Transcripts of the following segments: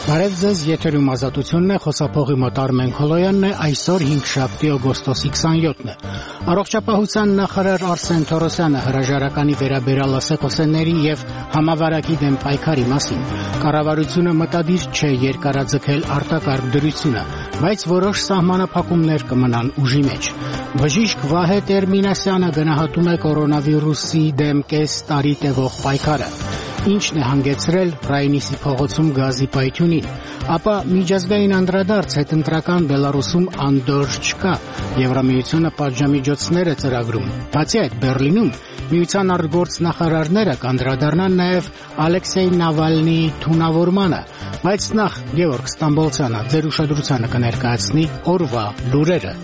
Բարև ձեզ, եթերում Ազատությունն է, խոսափողի մոտ Արմեն Քոլոյանն է, այսօր 5 օգոստոսի 27-ն է։ Առողջապահության նախարար Արսեն Թորոսյանը հրաժարականի վերաբերյալ ասեկոսների եւ համավարակի դեմ պայքարի մասին։ Կառավարությունը մտադիր չէ երկարաձգել արտակարգ դրությունը, բայց որոշ սահմանափակումներ կմնան ուժի մեջ։ Բժիշկ Վահե Տերմինասյանը գնահատում է կորոնավիրուսի դեմ կես տարի տևող պայքարը։ Ինչն է հանգեցրել Ռայնիսի փողոցում գազի պայթյունին, ապա միջազգային անդրադարձ հետընտրական Բելարուսում անդորր չկա, Եվրամիությունը պատժամիջոցներ է ծրագրում։ Բացի այդ, Բեռլինում միության արտգործնախարարները կանդրադառնան նաև Ալեքսեյ Նավալնիի թունավորմանը, բայց նախ Գևորգ Ստամբոլցյանը ձեր ուշադրությանը կներկայացնի օրվա լուրերը։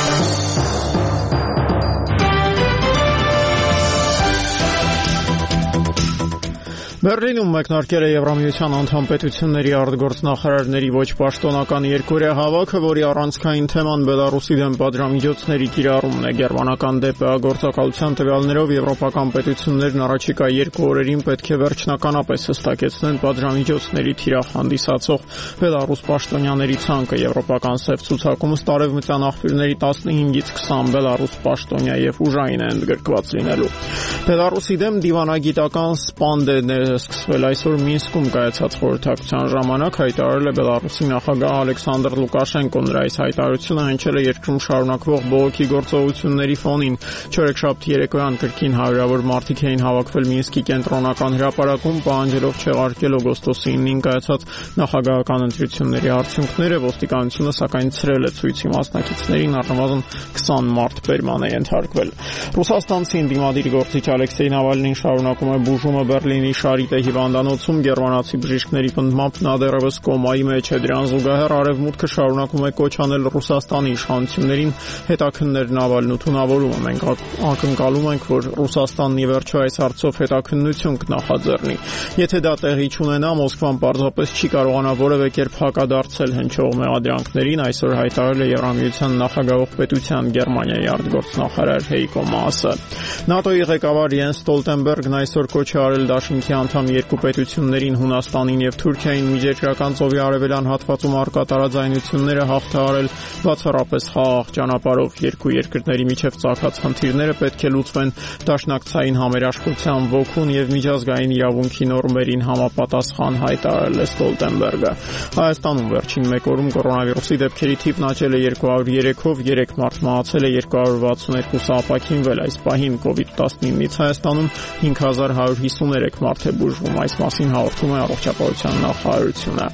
Բեռլինում մեկնարկել է Եվրամիության անդամ պետությունների արտգործնախարարների ոչ պաշտոնական երկօրյա հավաքը, որի առանցքային թեման Բելարուսի դեմ պատժամիջոցների կիրառումն է։ Գերմանական ԴՊԱ գործակալության տվյալներով եվրոպական պետություններն առաջիկա 2 օրերին պետք է վերջնականապես հստակեցնեն պատժամիջոցների թիրախ հանդիսացող Բելարուս պաշտոնյաների ցանկը։ Եվրոպական սև ցուցակում արևմտյան աղբյուրների 15-ից 20 Բելարուս պաշտոնյա եւ ուժային է ընդգրկված լինելու։ Բելարուսի դեմ դիվանագիտական սպանդերն սկսվել այսօր Մինսկում կայացած խորհրդակցության ժամանակ, հայտարարել է Բելարուսի նախագահ Ալեքսանդր Լուկաշենկոն։ Նրա այս հայտարարությունը հնչել է երկրում շարունակվող բողոքի գործողությունների ֆոնին։ Չորեքշաբթի երեկոյան կրկին հարյուրավոր մարդիկ էին հավաքվել Մինսկի կենտրոնական հրապարակում, պահանջելով չեղարկել օգոստոսի 9-ին կայացած նախագահական ընտրությունների արդյունքները։ Ոստիկանությունը սակայն ցրել է ցույցի մասնակիցներին, առնվազն 20 մարդ բերման է ենթարկվել։ Ռուսաստանցի ընդդիմադիր գործիչ Ալեքսեյ Նավալնին շարունակում է բուժումը Բեռլինի Շարիտե հիվանդանոցում։ Գերմանացի բժիշկների պնդմամբ նա դեռևս կոմայի մեջ է։ Դրան զուգահեռ Արևմուտքը շարունակում է կոչ անել Ռուսաստանի իշխանություններին հետաքննել Նավալնու թունավորումը։ Մենք ակնկալում ենք, որ Ռուսաստանն ի վերջո այս հարցով հետաքննություն կնախաձեռնի։ Եթե դա տեղի չունենա, Մոսկվան պարզապես չի կարողանա որևէ կերպ հակադարձել հնչող մեղադրանքներին, այսօր հայտարարել է Եվրամիության նախագահող պետության Գերմանիայի արտգործնախարար Հեյկո Մասը։ ՆԱՏՕ-ի ղեկավար Յենս Ստոլտենբերգն այսօր կոչ է արել Դաշնքի անդամ երկու պետություններին Հունաստանին եւ Թուրքիային միջերկրական ծովի արևելյան հատվածում առկա տարաձայնությունները հաղթահարել բացառապես խաղաղ ճանապարհով։ Երկու երկրների միջև ծագած խնդիրները պետք է լուծվեն դաշնակցային համերաշխության ոգուն եւ միջազգային իրավունքի նորմերին համապատասխան, հայտարարել է Ստոլտենբերգը։ Հայաստանում վերջին 1 օրում կորոնավիրուսի դեպքերի թիվն աճել է 203-ով, 3 մարդ մահացել է, 262-ը ապաքինվել։ Այս պահին COVID-19-ից Հայաստանում 5153 մարդ է բուժվում։ Այս մասին հաղորդում է առողջապահության նախարարությունը։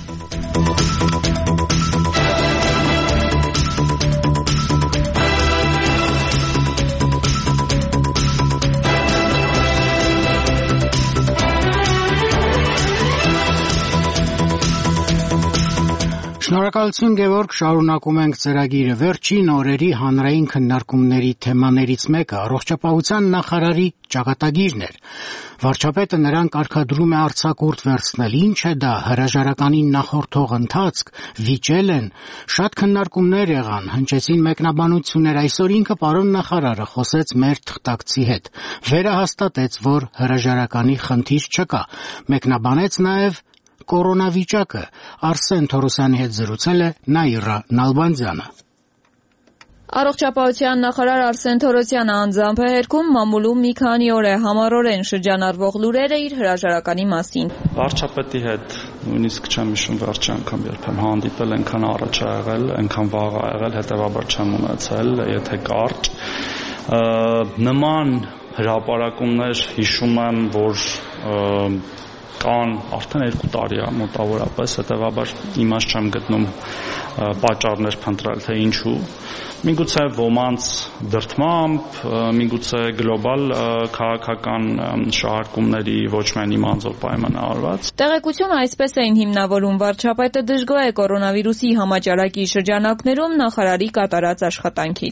Շնորհակալություն Գևորգ, շարունակում ենք ծրագիրը։ Վերջին օրերի հանրային քննարկումների թեմաներից մեկը առողջապահության նախարարի ճակատագիրն էր։ Վարչապետը նրան կարգադրում է արձակուրդ վերցնել։ Ինչ է դա, հրաժարականին նախորդող ընթացք, վիճել են։ Շատ քննարկումներ եղան, հնչեցին մեկնաբանություններ։ Այսօր ինքը պարոն նախարարը խոսեց մեր թղթակցի հետ։ Վերահաստատեց, որ հրաժարականի խնդիր չկա։ Մեկնաբանեց նաև կորոնավիճակը։ Արսեն Թորոսյանի հետ զրուցել է Նաիրա Նալբանդյանը։ Առողջապահության նախարար Արսեն Թորոսյանը անձամբ է հերքում մամուլում մի քանի օր է համառորեն շրջանառվող լուրերը իր հրաժարականի մասին։ Վարչապետի հետ նույնիսկ չեմ հիշում վերջի անգամ երբեմ հանդիպել, այնքան առաջ ա եղել, այնքան վաղ ա եղել, հետևաբար չեմ ունեցել, եթե կարճ։ Նման հրապարակումներ հիշում եմ, որ կան արդեն 2 տարի է մոտավորապես, հետևաբար իմաստ չեմ գտնում պատճառներ փնտրել, թե ինչու։ Միգուցե ոմանց դրդմամբ, միգուցե գլոբալ քաղաքական շահարկումների ոչ միայն իմ անձով պայմանավորված։ Տեղեկությունը այսպես էին հիմնավորում. վարչապետը դժգոհ է կորոնավիրուսի համաճարակի շրջանակներում նախարարի կատարած աշխատանքից։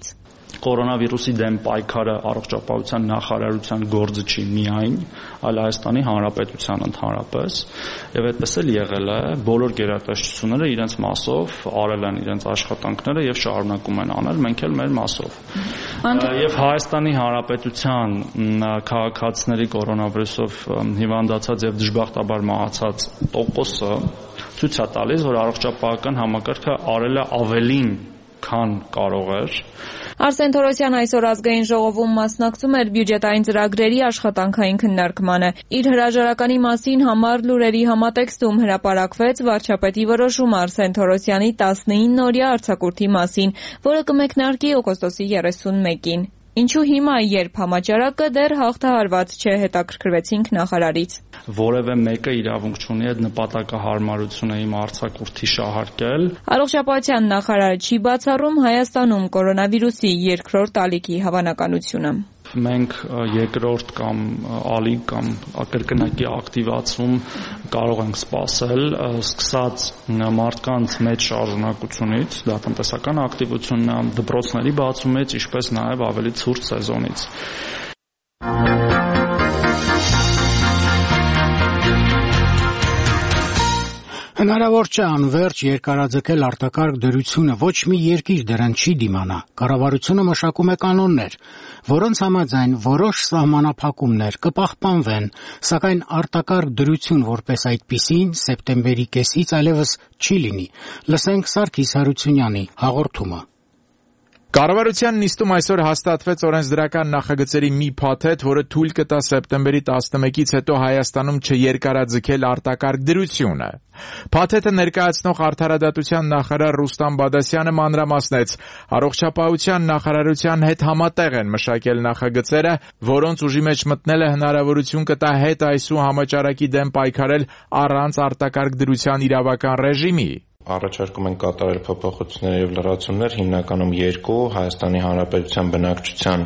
կորոնավիրուսի դեմ պայքարը առողջապահության նախարարության գործը չի միայն, այլ Հայաստանի Հանրապետության ընդհանրապես, եւ այդպես էլ եղել է, բոլոր գերատեսչությունները իրենց մասով արել են իրենց աշխատանքները եւ շարունակում են անել, մենք էլ մեր մասով։ Եվ Հայաստանի Հանրապետության քաղաքացիների կորոնավիրուսով հիվանդացած եւ դժբախտաբար մահացած տոկոսը ցույց է տալիս, որ առողջապահական համակարգը արել է ավելին, քան կարող էր։ Արսեն Թորոսյան այսօր ազգային ժողովում մասնակցում էր բյուջետային ծրագրերի աշխատանքային քննարկմանը։ Իր հրաժարականի մասին համառ լուրերի համատեքստում հրապարակվեց վարչապետի որոշումը Արսեն Թորոսյանի 19-օրյա արձակուրդի մասին, որը կմեկնարկի օգոստոսի 31-ին։ Ինչու հիմա, երբ համաճարակը դեռ հաղթահարված չէ, հետաքրքրվեցինք նախարարից։ Որևէ մեկը իրավունք չունի այդ նպատակահարմարությունը իմ արձակուրդի շահարկել։ Առողջապահության նախարարը չի բացառում Հայաստանում կորոնավիրուսի երկրորդ ալիքի հավանականությունը։ Մենք երկրորդ կամ ալիք կամ կրկնակի ակտիվացում կարող ենք սպասել, սկսած մարդկանց մեծ շարժունակությունից, դա տնտեսական ակտիվությունն է, դպրոցների բացումից, ինչպես նաև ավելի ցուրտ սեզոնից։ Հնարավոր չէ անվերջ երկարաձգել արտակարգ դրությունը, ոչ մի երկիր դրան չի դիմանա։ Կառավարությունը մշակում է կանոններ, որոնց համաձայն որոշ սահմանափակումներ կպահպանվեն, սակայն արտակարգ դրություն որպես այդպիսին սեպտեմբերի կեսից այլևս չի լինի։ Լսենք Սարգիս Հարությունյանի հաղորդումը։ Կառավարության նիստում այսօր հաստատվեց օրենսդրական նախագծերի մի փաթեթ, որը թույլ կտա սեպտեմբերի 11-ից հետո Հայաստանում չերկարաձգել արտակարգ դրությունը։ Փաթեթը ներկայացնող Արդարադատության նախարար Ռուստամ Բադասյանը մանրամասնեց, առողջապահության նախարարության հետ համատեղ են մշակել նախագծերը, որոնց ուժի մեջ մտնելը հնարավորություն կտա հետ այսու համաճարակի դեմ պայքարել առանց արտակարգ դրության իրավական ռեժիմի։ Առաջարկում են կատարել փոփոխություններ եւ լրացումներ, հիմնականում երկու՝ Հայաստանի Հանրապետության բնակչության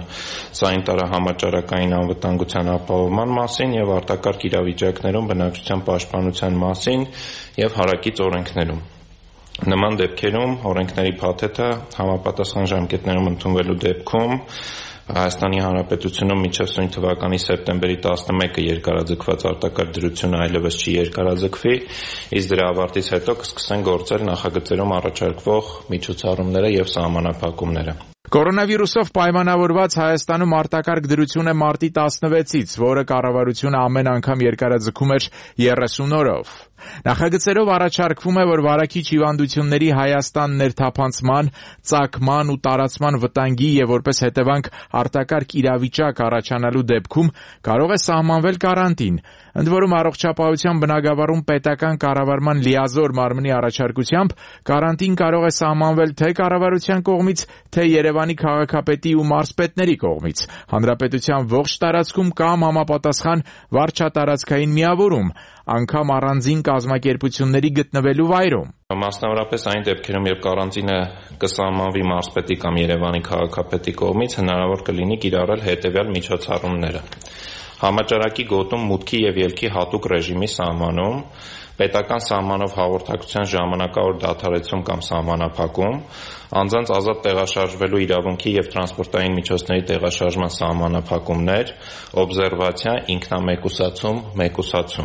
սանիտարահամաճարակային անվտանգության ապահովման մասին եւ արտակարգ իրավիճակներում բնակչության պաշտպանության մասին եւ հարակից օրենքներում։ Նման դեպքերում օրենքների փաթեթը համապատասխան ժամկետներում ընդունվելու դեպքում Հայաստանի Հանրապետությունում մինչև սույն թվականի սեպտեմբերի 11-ը երկարաձգված արտակարգ դրությունը այլևս չի երկարաձգվի, իսկ դրա ավարտից հետո կսկսեն գործել նախագծերում առաջարկվող միջոցառումները եւ սահմանափակումները։ Կորոնավիրուսով պայմանավորված Հայաստանում արտակարգ դրությունը մարտի 16-ից, որը կառավարությունը ամեն անգամ երկարաձգում էր 30 օրով։ Նախագծերով առաջարկվում է, որ վարակիչ հիվանդությունների Հայաստան ներթափանցման, ծագման ու տարածման վտանգի եւ որպես հետևանք արտակարգ իրավիճակ առաջանալու դեպքում կարող է սահմանվել կարանտին։ Ընդ որում առողջապահության բնագավառում պետական կառավարման լիազոր մարմնի առաջարկությամբ կարանտին կարող է սահմանվել թե կառավարության կողմից, թե Երևանի քաղաքապետի ու մարզպետների կողմից, հանրապետության ողջ տարածքում կամ համապատասխան վարչատարածքային միավորում, անգամ առանձին կազմակերպությունների գտնվելու վայրում։ Մասնավորապես այն դեպքերում, երբ կարանտինը կսահմանվի մարզպետի կամ Երևանի քաղաքապետի կողմից, հնարավոր կլինի կիրառել հետևյալ միջոցառումները. Համաճարակի գոտում մուտքի եւ ելքի հատուկ ռեժիմի սահմանում, պետական սահմանով հաղորդակցության ժամանակավոր դադարեցում կամ սահմանափակում, անձանց ազատ տեղաշարժվելու իրավունքի եւ տրանսպորտային միջոցների տեղաշարժման սահմանափակումներ, օբսերվացիա, ինքնամեկուսացում, մեկուսացում։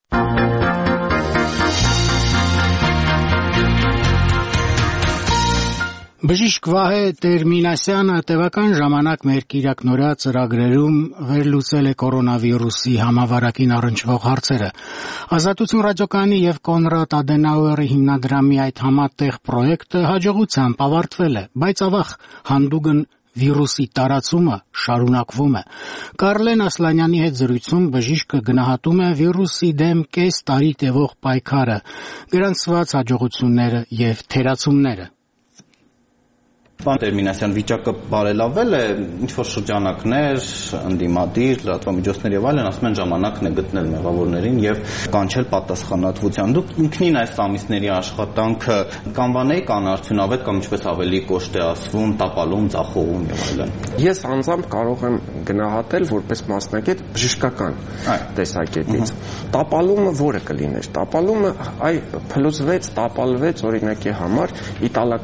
Բժիշկ Վահե Տերմինասյանը տևական ժամանակ մեր կիրակնորյա ծրագրերում վերլուծել է կորոնավիրուսի համավարակին առնչվող հարցերը։ Ազատություն ռադիոկայանի եւ Կոնրադ Ադենաուերի հիմնադրամի այդ համատեղ պրոյեկտը հաջողությամբ ավարտվել է, բայց ավաղ հանդուգն վիրուսի տարածումը շարունակվում է։ Կարլեն Ասլանյանի հետ զրույցում բժիշկը գնահատում է վիրուսի դեմ կես տարի տևող պայքարը, գրանցված հաջողությունները եւ թերացումները։ Պարոն Տերմինասյան, վիճակը բարելավել է, ինչ-որ շրջանակներ, ընդդիմադիր, լրատվամիջոցներ եւ այլն ասում են ժամանակն է գտնել մեղավորներին եւ կանչել պատասխանատվության։ Դուք ինքնին այս ամիսների աշխատանքը կանվանեիք անարդյունավետ կամ ինչպես ավելի կոշտ է ասվում, տապալում, ձախողում եւ այլն։ Ես անձամբ կարող եմ գնահատել որպես մասնակից բժշկական տեսակետից։ Տապալումը որը կլիներ։ Տապալումը փլուզվեց, տապալվեց օրինակի համար իտալական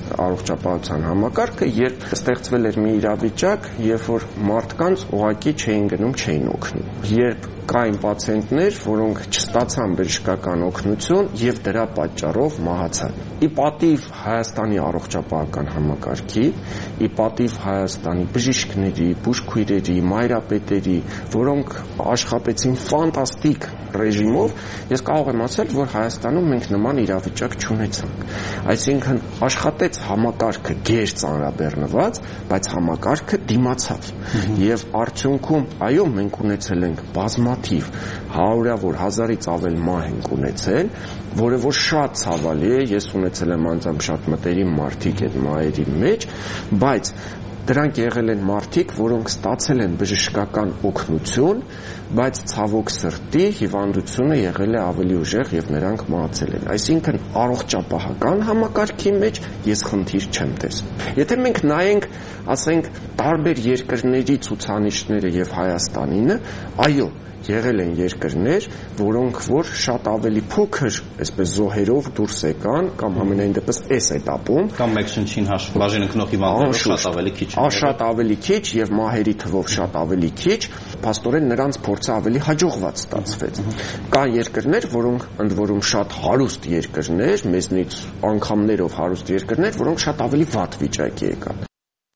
առողջապահության համակարգը, երբ ստեղծվել էր մի իրավիճակ, երբ որ մարդկանց ուղղակի չէին գնում, չէին օգնում։ Երբ կային պացիենտներ, որոնք չստացան բժշկական օգնություն եւ դրա պատճառով մահացան։ Ի պատիվ Հայաստանի առողջապահական համակարգի, ի պատիվ Հայաստանի բժիշկների, բուժքույրերի, մայրապետերի, որոնք աշխատեցին ֆանտաստիկ ռեժիմով, ես կարող եմ ասել, որ Հայաստանում մենք նման իրավիճակ չունեցանք։ Այսինքն աշխատեց համակարգը գեր ծանրաբեռնված, բայց համակարգը դիմացավ։ Եվ արդյունքում, այո, մենք ունեցել ենք բազմաթիվ, հարյուրավոր, 1000-ից ավել մահ ենք ունեցել, որը որ շատ ցավալի է, ես ունեցել եմ անձամբ շատ մտերիմ մարդիկ այդ մահերի մեջ, բայց դրանք եղել են մարդիկ, որոնք ստացել են բժշկական օգնություն, բայց ցավոք սրտի հիվանդությունը եղել է ավելի ուժեղ եւ նրանք մահացել են։ Այսինքն առողջապահական համակարգի մեջ ես խնդիր չեմ տեսնում։ Եթե մենք նայենք, ասենք, տարբեր երկրների ցուցանիշները եւ Հայաստանինը, այո, եղել են երկրներ, որոնք որ շատ ավելի փոքր, այսպես զոհերով դուրս եկան, կամ ամենայն դեպս այս этаպում, կամ մեկ-շնչին բաժին ընկնող հիվանդներով շատ ավելի քիչ, շատ ավելի քիչ եւ մահերի թվով շատ ավելի քիչ, փաստորեն նրանց փորձը ավելի հաջողված ստացվեց։ Կան երկրներ, որոնք ընդ որում շատ հարուստ երկրներ, մեզնից անգամներով հարուստ երկրներ, որոնք շատ ավելի վատ վիճակի եկան։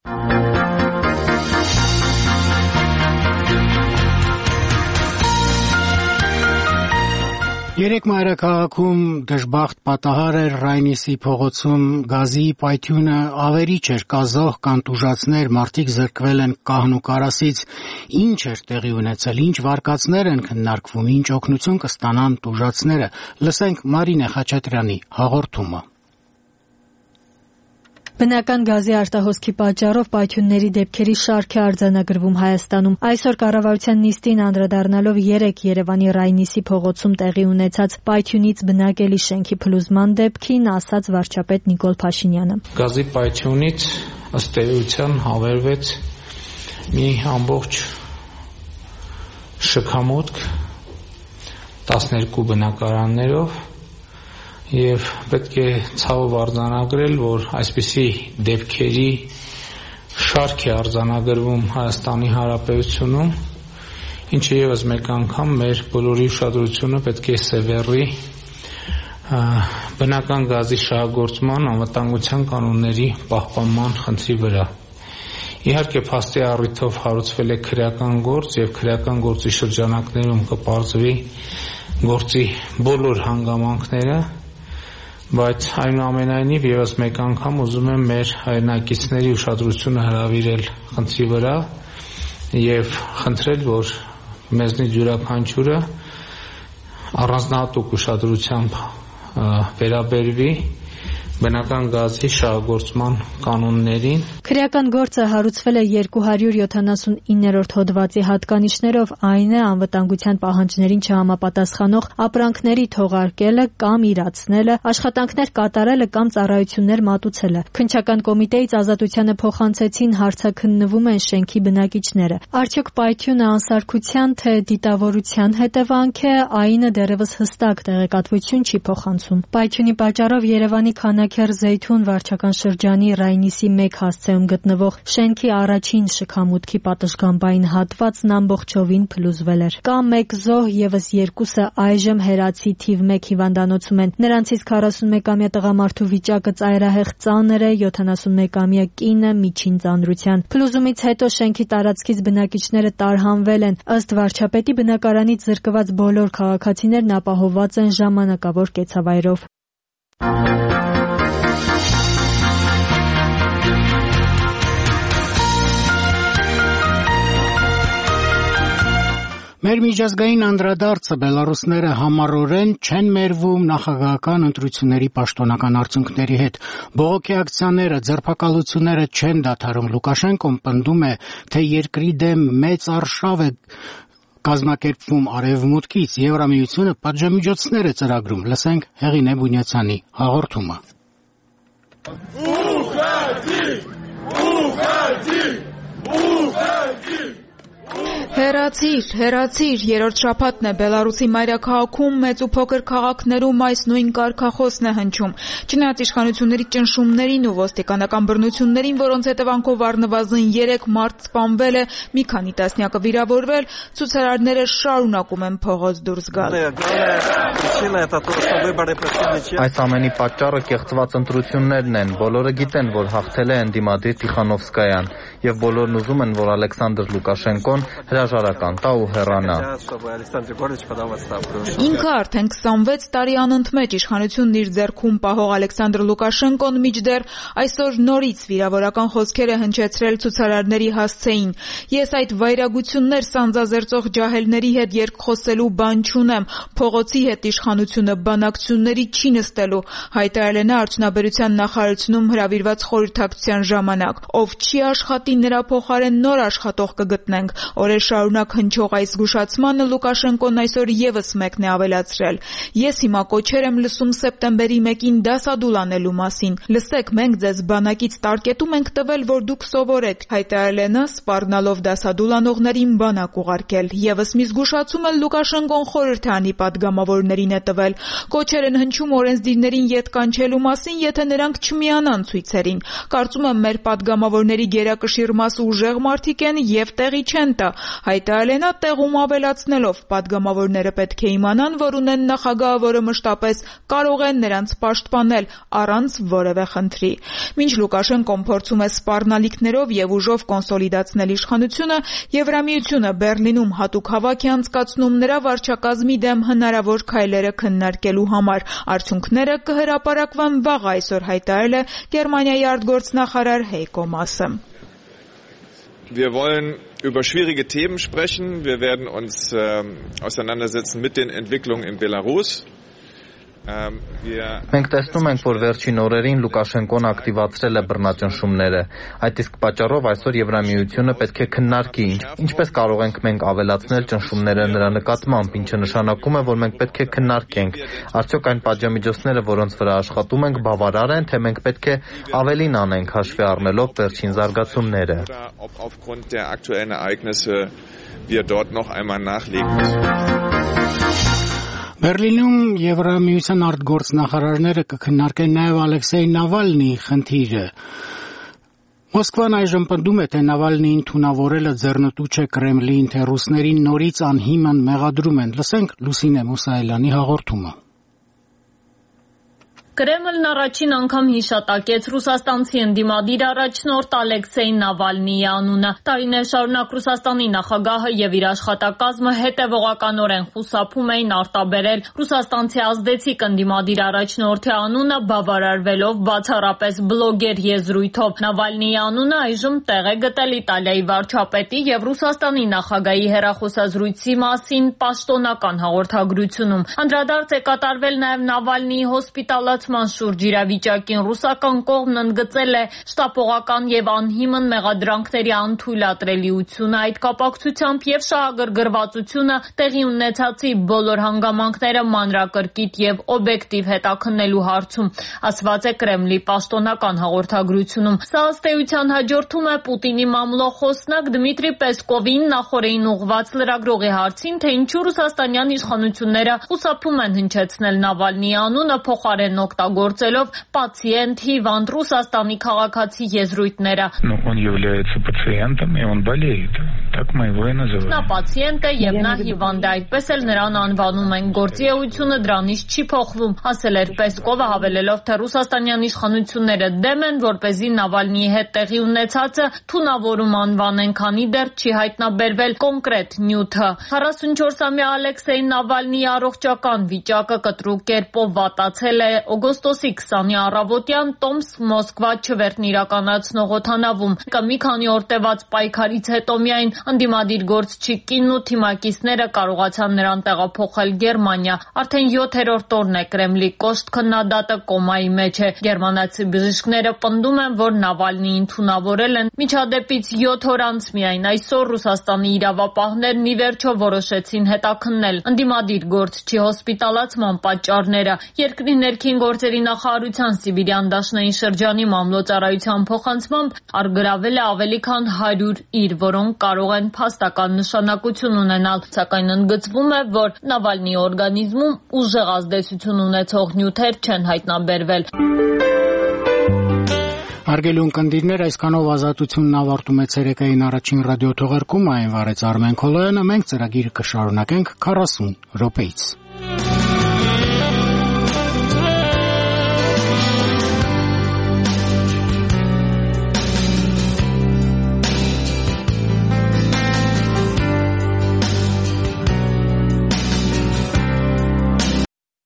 Երեք մայրաքաղաքում դժբախտ պատահար էր Ռայնիսի փողոցում գազի պայթյունը ավերիչ էր, կազող կան տուժածներ, մարդիկ զրկվել են կահն ու կարասից։ Ինչ էր տեղի ունեցել, ինչ վարկածներ են քննարկվում, ինչ օգնություն կստանան տուժածները։ Լսենք Մարինե Խաչատրյանի հաղորդումը։ Բնական գազի արտահոսքի պատճառով պայթյունների դեպքերի շարք է արձանագրվում Հայաստանում։ Այսօր կառավարության նիստին անդրադառնալով 3 Երևանի Ռայնիսի փողոցում տեղի ունեցած պայթյունից բնակելի շենքի փլուզման դեպքին ասաց վարչապետ Նիկոլ Փաշինյանը։ Գազի պայթյունից ըստ էության հավերվեց մի ամբողջ շքամուտք 12 բնակարաններով եւ պետք է ցավով արձանագրել, որ այսպիսի դեպքերի շարք է արձանագրվում Հայաստանի Հանրապետությունում, ինչը եւս մեկ անգամ մեր բոլորի ուշադրությունը պետք է սևեռի բնական գազի շահագործման անվտանգության կանոնների պահպանման խնդրի վրա։ Իհարկե փաստի առիթով հարուցվել է քրեական գործ եւ քրեական գործի շրջանակներում կպարզվի գործի բոլոր հանգամանքները, բայց այնուամենայնիվ եւս մեկ անգամ ուզում եմ մեր հայրենակիցների ուշադրությունը հրավիրել խնդրի վրա եւ խնդրել, որ մեզնից յուրաքանչյուրը առանձնահատուկ ուշադրությամբ վերաբերվի բնական գազի շահագործման կանոններին։ Քրեական գործը հարուցվել է 279-րդ հոդվածի հատկանիշներով, այն է անվտանգության պահանջներին չհամապատասխանող ապրանքների թողարկելը կամ իրացնելը, աշխատանքներ կատարելը կամ ծառայություններ մատուցելը։ Քննչական կոմիտեից ազատությանը փոխանցեցին հարցաքննվում են շենքի բնակիչները։ Արդյոք պայթյունը անսարքության թե դիտավորության հետևանք է, այնը դեռևս հստակ տեղեկատվություն չի փոխանցում։ Պայթյունի պատճառով Երևանի Քանաքեռ Զեյթուն վարչական շրջանի Ռայնիսի 1 հասցեում գտնվող շենքի առաջին շքամուտքի պատշգամբային հատվածն ամբողջովին փլուզվել էր։ Կա 1 զոհ, եւս 2-ը այժմ Հերացի թիվ 1 հիվանդանոցում են։ Նրանցից 41-ամյա տղամարդու վիճակը ծայրահեղ ծանր է, 71-ամյա կինը միջին ծանրության։ Փլուզումից հետո շենքի տարածքից բնակիչները տարհանվել են։ Ըստ վարչապետի բնակարանից զրկված բոլոր քաղաքացիներն ապահովված են ժամանակավոր կեցավայրով։ Մեր միջազգային անդրադարձը բելարուսները համառորեն չեն մերվում նախագահական ընտրությունների պաշտոնական արդյունքների հետ։ Բողոքի ակցիաները, ձերբակալությունները չեն դադարում։ Լուկաշենկոն պնդում է, թե երկրի դեմ մեծ արշավ է կազմակերպվում արևմուտքից, Եվրամիությունը պատժամիջոցներ է ծրագրում։ Լսենք Հեղինե Բունյացյանի հաղորդումը։ Հեռացիր, երրորդ շաբաթն է Բելարուսի մայրաքաղաքում մեծ ու փոքր քաղաքներում այս նույն կարգախոսն է հնչում։ Չնայած իշխանությունների ճնշումներին ու ոստիկանական բռնություններին, որոնց հետևանքով առնվազն 3 մարդ սպանվել է, մի քանի տասնյակը վիրավորվել, ցուցարարները շարունակում են փողոց դուրս գալ։ Այս ամենի պատճառը կեղծված ընտրություններն են։ Բոլորը գիտեն, որ հաղթել է ընդդիմադիր Տիխանովսկայան, եւ բոլորն ուզում են, որ Ալեքսանդր Լուկաշենկոն հրաժարական տա ու հեռանա։ Ինքը արդեն 26 տարի անընդմեջ իշխանությունն իր ձեռքում պահող Ալեքսանդր Լուկաշենկոն միջդեռ այսօր նորից վիրավորական խոսքեր է հնչեցրել ցուցարարների հասցեին։ Ես այդ վայրագություններ սանձազերծող ջահելների հետ երկխոսելու բան չունեմ, փողոցի հետ իշխանությունը բանակցությունների չի նստելու, հայտարարել է նա արդյունաբերության նախարարությունում հրավիրված խորհրդակցության ժամանակ։ Ով չի աշխատի, նրա փոխարեն նոր աշխատող կգտնենք։ Օրեր շարունակ հնչող այս զգուշացմանը Լուկաշենկոն այսօր եւս մեկն է ավելացրել։ Ես հիմա կոչեր եմ լսում սեպտեմբերի 1-ին դասադուլ անելու մասին։ Լսեք, մենք ձեզ բանակից տարկետում ենք տվել, որ դուք սովորեք, հայտարարել է նա, սպառնալով դասադուլ անողներին բանակ ուղարկել։ Եվս մի զգուշացում էլ Լուկաշենկոն խորհրդանի падգամավորներին է տվել։ Կոչեր են հնչում օրենսդիրներին ետ կանչելու մասին, եթե նրանք չմիանան ցույցերին։ Կարծում եմ մեր падգամավորների գերակշիռ մասը ուժեղ մարդիկ են եւ տեղի չեն տա, հայտարարել է նա, տեղում ավելացնելով, падգամավորները պետք է իմանան, որ ունեն նախագահը, որը մշտապես կարող է նրանց պաշտպանել առանց որևէ խնդրի։ Մինչ Լուկաշենկոն փորձում է սպառնալիքներով եւ ուժով կոնսոլիդացնել իշխանությունը, Եվրամիությունը Բեռլինում հատուկ հավաք է անցկացնում նրա վարչակազմի դեմ հնարավոր քայլերը քննարկելու համար։ Արդյունքները կհրապարակվան վաղ այսօր, հայտարարել է Գերմանիայի արտգործնախարար Heiko Maas։ Wir wollen über schwierige Themen sprechen. Wir werden uns auseinandersetzen mit den Entwicklungen in Belarus. Մենք տեսնում ենք, որ վերջին օրերին Լուկաշենկոն ակտիվացրել է բռնաճնշումները։ Այդ իսկ պատճառով այսօր Եվրամիությունը պետք է քննարկի, ինչպես կարող ենք մենք ավելացնել ճնշումները նրա նկատմամբ, ինչը նշանակում է, որ մենք պետք է քննարկենք, արդյոք այն պատժամիջոցները, որոնց վրա աշխատում ենք, բավարար են, թե մենք պետք է ավելին անենք, հաշվի առնելով վերջին զարգացումները։ Aufgrund der aktuellen Ereignisse wir dort noch einmal nachlegen müssen. Բերլինում Եվրամիության արտգործնախարարները կքննարկեն նաև Ալեքսեյ Նավալնիի խնդիրը։ Մոսկվան այժմ պնդում է, թե Նավալնիին թունավորելը ձեռնտու չէ Կրեմլին, թե ռուսներին նորից անհիմն մեղադրում են։ Լսենք Լուսինե Մուսայելյանի հաղորդումը։ Կրեմլն առաջին անգամ հիշատակեց ռուսաստանցի ընդդիմադիր առաջնորդ Ալեքսեյ Նավալնիի անունը։ Տարիներ շարունակ Ռուսաստանի նախագահը եւ իր աշխատակազմը հետևողականորեն խուսափում էին արտաբերել ռուսաստանցի ազդեցիկ ընդդիմադիր առաջնորդի անունը, բավարարվելով բացառապես բլոգեր եզրույթով։ Նավալնիի անունը այժմ տեղ է գտել Իտալիայի վարչապետի եւ Ռուսաստանի նախագահի հեռախոսազրույցի մասին պաշտոնական հաղորդագրությունում։ Անդրադարձ է կատարվել նաեւ Նավալնիի հոսպիտալացման շուրջ իրավիճակին։ Ռուսական կողմն ընդգծել է շտապողական եւ անհիմն մեղադրանքների անթույլատրելիությունը այդ կապակցությամբ եւ շահագրգռվածությունը տեղի ունեցածի բոլոր հանգամանքները մանրակրկիտ եւ օբյեկտիվ հետաքննելու հարցում, ասված է Կրեմլի պաշտոնական հաղորդագրությունում։ Սա ըստ էության հաջորդում է Պուտինի մամլոխոսնակ Դմիտրի Պեսկովին նախորդին ուղղված լրագրողի հարցին, թե ինչու ռուսաստանյան իշխանությունները խուսափում են հնչեցնել Նավալնիի անունը, փոխարեն օգտագործելով պացիենտ, հիվանդ Ռուսաստանի քաղաքացի եզրույթները։ Նա պացիենտ է եւ նա հիվանդ է, այդպես էլ նրան անվանում են։ Գործիեությունը դրանից չի փոխվում, ասել էր Պեսկովը, հավելելով, թե ռուսաստանյան իշխանությունները դեմ են, որպեսզի Նավալնիի հետ տեղի ունեցածը թունավորում անվանեն, քանի դեռ չի հայտնաբերվել կոնկրետ նյութը։ 44-ամյա Ալեքսեյ Նավալնիի առողջական վիճակը կտրուկ կերպով վատացել է օգոստոսի 20-ի առավոտյան Տոմսկ-Մոսկվա չվերթն իրականացնող օդանավում։ Մի քանի օր տևած պայքարից հետո միայն ընդդիմադիր գործչի կինն ու թիմակիցները կարողացան նրան տեղափոխել Գերմանիա։ Արդեն 7-րդ օրն է Կրեմլի կոշտ քննադատը կոմայի մեջ է։ Գերմանացի բժիշկները պնդում են, որ Նավալնիին թունավորել են միջադեպից 7 օր անց միայն։ Այսօր Ռուսաստանի իրավապահներն ի վերջո որոշեցին հետաքննել ընդդիմադիր գործչի հոսպիտալացման պատճառները։ Երկրի ներքին գործերի նախարարության Սիբիրյան դաշնային շրջանի մամլոյցարայության փոխանցմամբ առգրավել է ավելի քան 100 իր, որոնք կարող այն փաստական նշանակություն ունենալ, սակայն ընդգծվում է, որ Նավալնիի օրգանիզմում ուժեղ ազդեցություն ունեցող նյութեր չեն հայտնաբերվել։ Հարգելի ունկնդիրներ, այսքանով ազատությունն ավարտում է ցերեկային առաջին ռադիոթողարկումը, այն վարեց Արմեն Քոլոյանը, մենք ծրագիրը կշարունակենք 40 րոպեից։